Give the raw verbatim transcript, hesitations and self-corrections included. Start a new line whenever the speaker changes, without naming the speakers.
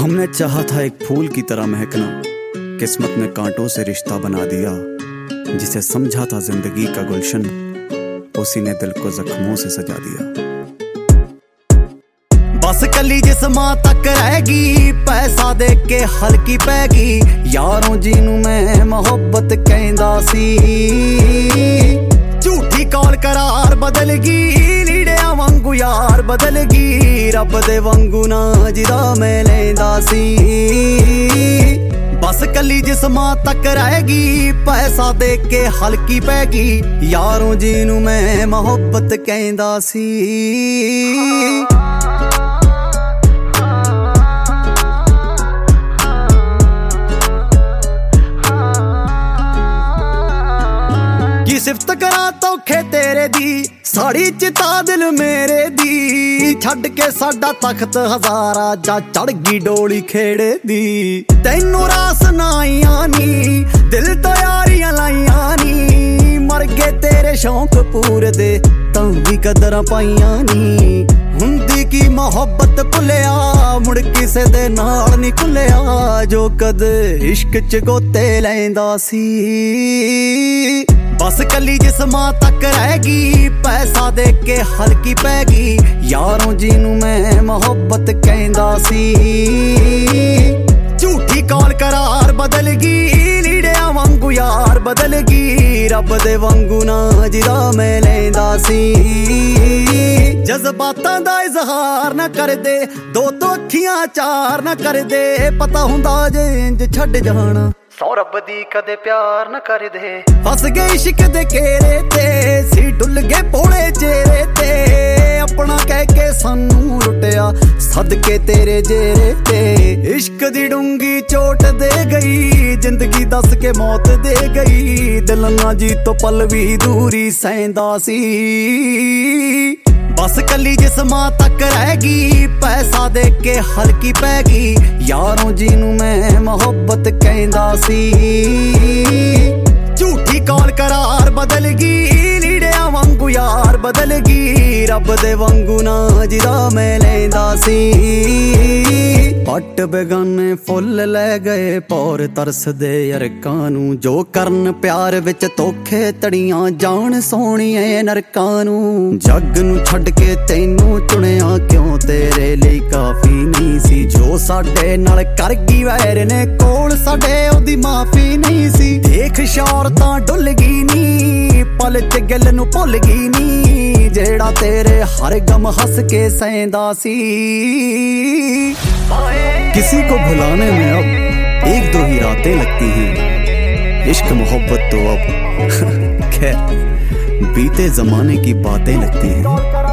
हमने चाहा था एक फूल की तरह महकना, किस्मत ने कांटों से रिश्ता बना दिया। जिसे समझा था जिंदगी का गुलशन, उसी ने दिल को जख्मों से सजा दिया।
बस कली जिस्मां तक रहेगी, पैसा दे के हल्की पैगी। यारों जिनू मैं मोहब्बत कहंदा सी, झूठी कॉल करार बदल गई। लीड़ियां वांगू यार बदल गई, रब दे वांगू ना जिदा मैं लैंदा सी। बस कली जिस्मां तक रहेगी, पैसा दे के हल्की पैगी। यारों जिनू मैं मोहब्बत कहंदा सी। सिफ्त करा तौखे तेरे दी, साड़ी चिता दिल मेरे दी। छड़ के साडा तख्त हजारा, जा चढ़ गई डोली खेड़े दी। तैनू रास नाइयां नी, दिल तो यारियां लाइयां नी। मर गए तेरे शौक पूरे दे, तां भी कदरां पाइयां नी। हुंदी की मोहब्बत भुलिया, मुड़ किसे दे नाल नी खुलिया। जो कद इश्क च गोते लैंदा सी। बस कली जिस्मां तक रहेगी, पैसा दे के हल्की पैगी। यारों जिनू मैं मोहब्बत कहंदा सी, झूठी कॉल करार बदल गई। लीड़ियां वांगू यार बदल गई, रब दे वांगू ना जिदा मैं लैंदा सी। जज्बातां दा इजहार ना कर दे, दो दो अखियां चार ना कर दे। पता हुंदा जे इंज छड्ड जाना, सौ रब दी कदे प्यार न कर दे। फस गए इश्क दे घेरे ते, सी डुल गए भोले चेहरे ते। अपना कह के सानू लुटिया, सदके तेरे जेरे ते। इश्क दी डूंगी चोट दे गई, जिंदगी दस के मौत दे गई। दिल ना जी तो पल भी दूरी सैंदा सी। बस कली जिस्मां तक रहेगी, पैसा दे के हल्की पैगी। यारों जिनू मैं मोहब्बत कहंदा सी, झूठी कॉल करार बदल गई। लीड़ियां वांगू यार बदल गई, रब दे वांगू ना जिदा मैं लैंदा सी। पट बेगाने फुल लै गए, पौर तरस दे अरकां नू। जो करन प्यार विच धोखे तड़ियां, जान सोहणिए नरकां नू। जग नू छड्ड के तैनू चुनिया, क्यों तेरे लिए काफी नहीं सी। जो साडे नाल कर गई वैर ने, कोल साडे ओदी माफी नहीं सी। देख शौर तां डुल गई नी, पल च गिल नू भुल गई नी। जेड़ा तेरे हर गम हंस के सैंदा सी।
किसी को भुलाने में अब एक दो ही रातें लगती हैं। इश्क मोहब्बत तो अब खैर बीते जमाने की बातें लगती हैं।